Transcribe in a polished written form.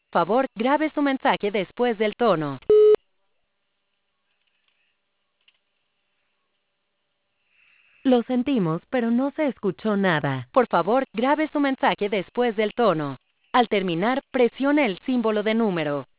Favor, grabe su mensaje después del tono. Lo sentimos, pero no se escuchó nada. Por favor, grabe su mensaje después del tono. Al terminar, presione el símbolo de número.